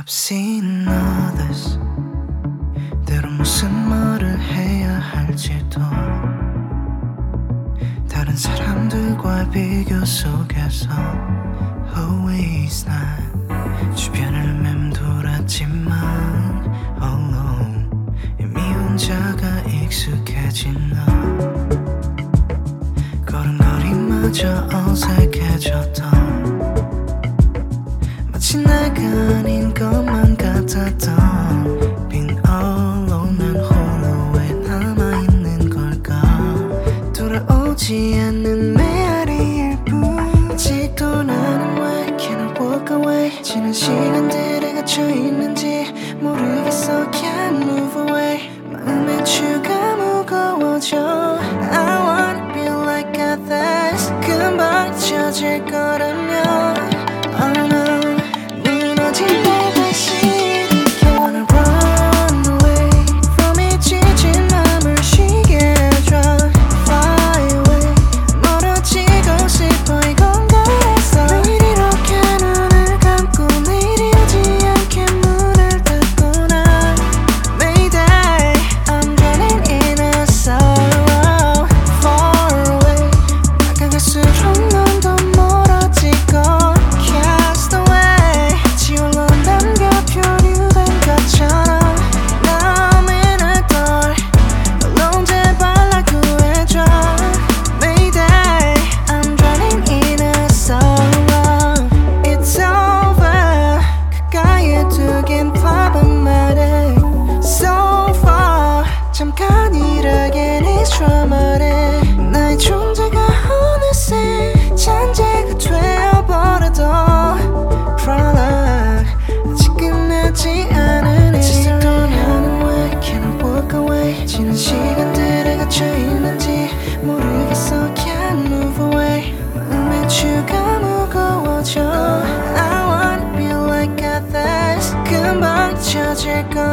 I've seen others 때론 무슨 말을 해야 할지도 다른 사람들과 비교 속에서 Always 난 주변을 맴돌았지만 Alone 이미 혼자가 익숙해진 너 걸음걸이마저 어색해졌던 마치 내가 아닌 것만 같았던 빈 언론은 홀로에 남아있는 걸까 돌아오지 않는 메아리일 뿐 아직도 나는 왜 Can I walk away 지난 시간들에 갇혀있는지 모르겠어 Can't move away 마음의 추가 무거워져 I wanna be like others 금방 잊혀질 거라면 Oh no 무너진 내 다시 Wanna run away from 이 지친 맘을 쉬게 해줘 Fly away 멀어지고 싶어 이 공간에서 매일 이렇게 눈을 감고 내일이 오지 않게 문을 닫고 난 Mayday I'm drowning in a sorrow Far away 다가갈수록 넌 더 멀어지고 Cast away 지올로 남겨 표류된 것처럼 남은 널 Alone 제발 날 구해줘 Mayday I'm drowning in a sorrow It's over 가까이에 두긴 바본 말해 So far 잠깐이라긴 It's traumatic 나의 존재가 어느새 잔재가 되어버려도 Prologue 아직 끝나지 않은 아직도 나는 왜 Can I walk away 지난 시간들에 갇혀있는지 모르겠어 Can't move away 마음의 추가 무거워져 I wanna be like others 금방 잊혀질 거